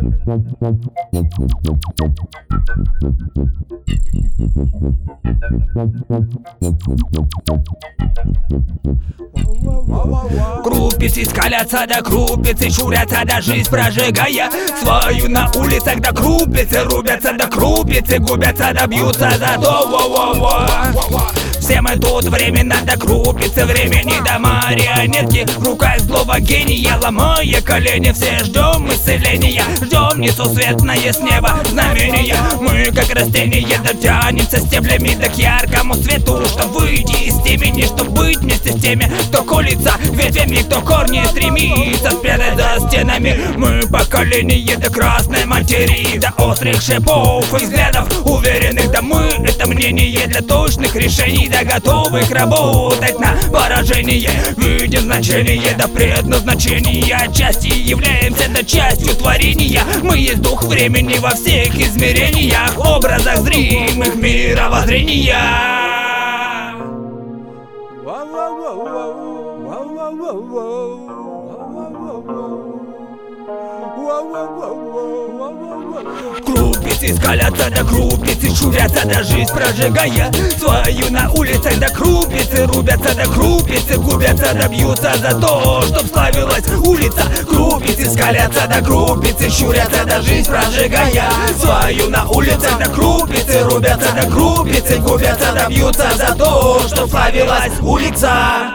Крупицы скалятся до крупицы, шурятся до жизнь прожигая свою на улицах до крупицы, рубятся до крупицы, губятся, добьются за то. Все мы тут временно до крупицы, времени до марионетки, в руках злого гения, ломая колени. Все ждем исцеления, ждем несусветное с неба знамения. Мы как растения дотянемся стеблями да к яркому свету, чтоб выйти из темени, чтоб быть вместе с теми, кто колется ветвями, кто корни стремится спрятать за стенами. Мы поколение до красной материи, до острых шипов и взглядов уверенных. Да мы — это мнение для точных решений, да готовых работать на поражение. Видим значение до предназначения, отчасти являемся до частью творения. Мы есть дух времени во всех измерениях, образах зримых мировоззрения. Крупицы скалятся до крупицы, шурятся до жизнь прожигая свою на улицах до крупицы, рубятся до крупицы, губятся, добьются за то, чтоб славилась улица. Крупицы скалятся до крупицы, шурятся до жизнь прожигая свою на улицах до крупицы, рубятся до крупицы, губятся, добьются за то, чтоб славилась улица.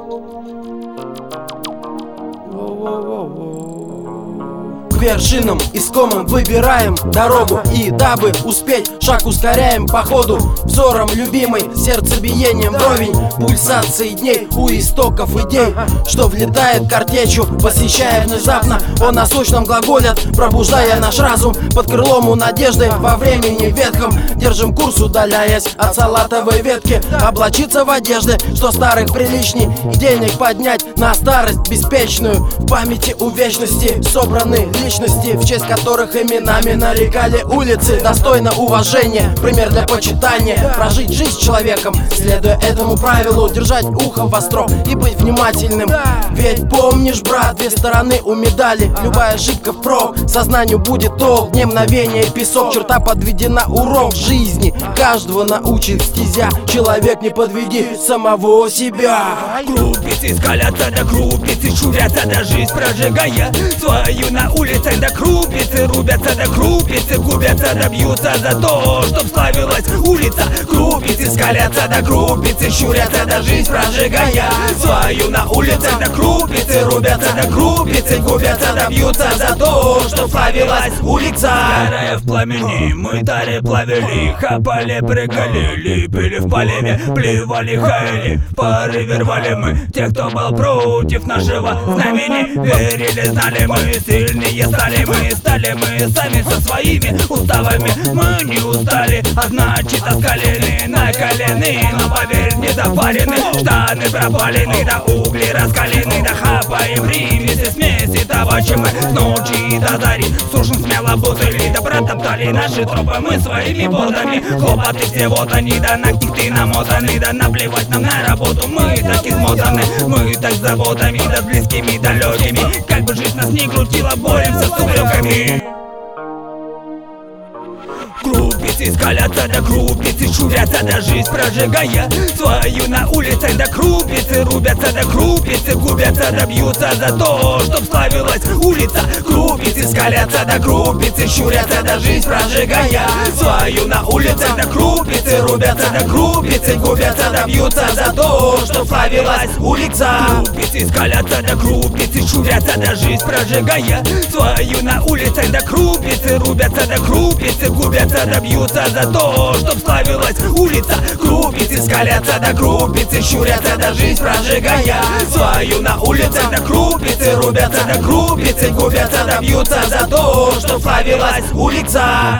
К вершинам искомым выбираем дорогу, и дабы успеть, шаг ускоряем по ходу. Взором любимой, сердцебиением вровень, пульсации дней у истоков идей, что влетает картечью, посещая внезапно. О насущном глаголят, пробуждая наш разум под крылом у надежды во времени ветхом. Держим курс, удаляясь от салатовой ветки, облачиться в одежды, что старых приличней, и денег поднять на старость беспечную. В памяти у вечности собраны личности, в честь которых именами нарекали улицы. Достойно уважения, пример для почитания. Прожить жизнь человеком, следуя этому правилу, держать ухо востро и быть внимательным. Ведь помнишь, брат, две стороны у медали. Любая ошибка впрок, сознанию будет толк. Не мгновение песок, черта подведена, урок жизни каждого научит стезя. Человек, не подведи самого себя. Крупицы скалятся до крупицы, шурятся до жизнь прожигая свою на улицах до крупицы, рубятся до крупицы, губятся, добьются за то, чтоб славилась улица. Крупицы скалятся до крупицы, щурятся до жизнь прожигая свою на улицах до крупицы, рубятся до крупицы, губятся, добьются за то, чтоб славилась улица. Горая в пламени, мы таре плавили, хапали, прыгали, лепили в полеве, плевали, хаяли, в порыве рвали мы тех, кто был против нашего знамени. Верили, знали, мы сильнее стали, мы сами со своими уставами. Мы не устали, а значит оскалены на колены. Но поверь, не запарены, штаны пропалены, да угли раскалены, да хапаем примеси, смеси того, чем мы с ночи до зари сушим смело бутыли, да протоптали наши трупы мы своими ботами. Хлопоты все вот они, да на ты намотаны, да наплевать нам на работу. Мы так измотаны, мы так с заботами, да с близкими, далекими. Как бы жизнь нас не крутила, боремся с упреками. Крупицы скалятся до крупицы, шурятся до жизнь прожигая свою на улицах до крупицы, рубятся до крупицы, губятся, добьются за то, чтоб славилась улица. Крупицы скалятся до крупицы, щурятся до жизнь прожигая свою на улицах до крупицы, рубятся до крупицы, губятся, добьются за то, чтоб славилась улица. Крупицы скалятся до крупицы, шурятся до жизнь прожигая свою на улицах до крупицы, рубятся до крупицы, губятся, добьются за то, чтоб славилась улица. Крупицы скалятся до крупицы, щурятся до жизнь прожигая свою на улицах до крупицы, рубятся до крупицы, губятся, добьются за то, чтоб славилась улица.